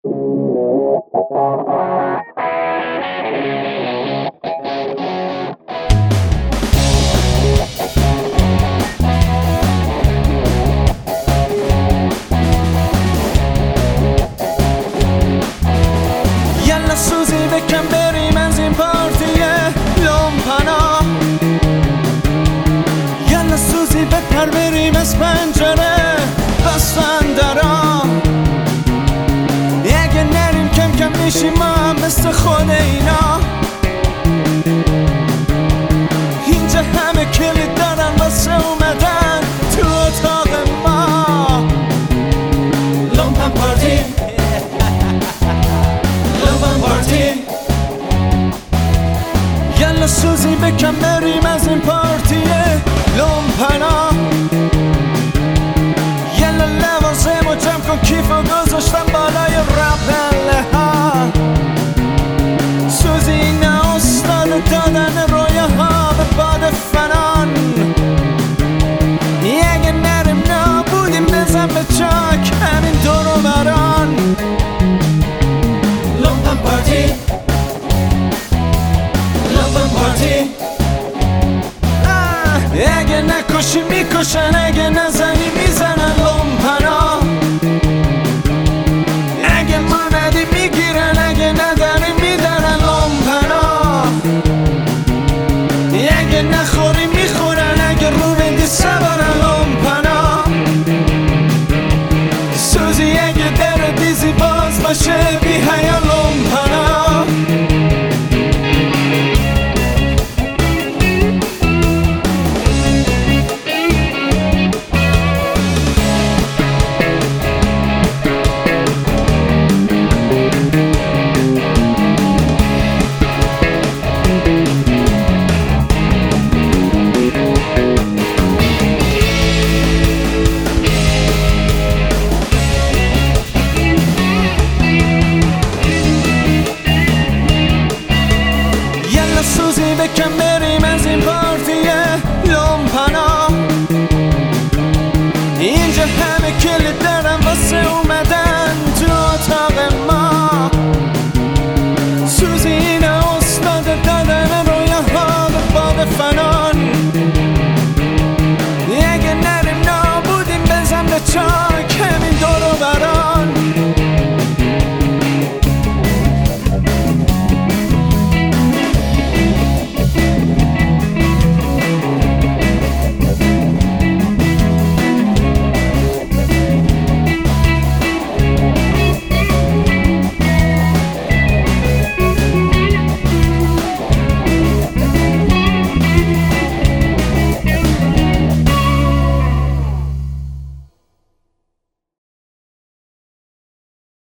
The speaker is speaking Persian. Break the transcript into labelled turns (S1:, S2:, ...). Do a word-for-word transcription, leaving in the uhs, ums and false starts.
S1: یلا سوزی بکن بریم از این پارتی لومپنا. یلا سوزی بپر بریم از پنجره بستن درا. اگه نریم کم کم میشیم ما هم مثل خود اینا. اینجا همه کلید دارن واسه اومدن تو اتاق ما. لومپن پارتی لومپن پارتی. یلا سوزی بکن بریم از این پارتی لومپنا. یلا لوازم و جمع کن کیف و گذاشتم بالای رپله ها. سوزی اینا استاد دادن رویه ها به باد فنان. اگه نریم نابودیم بزن به چاک همین دور و بران. لومپن پارتی لومپن پارتی. اگه نکشی میکشن اگه نزنی میزنن لومپنا. اگه ما ندی میگیرن اگه نداری میدارن لومپنا. اگه نخوری میخورن اگه رو بندی سوارن لومپنا. سوزی اگه در دیزی باز باشه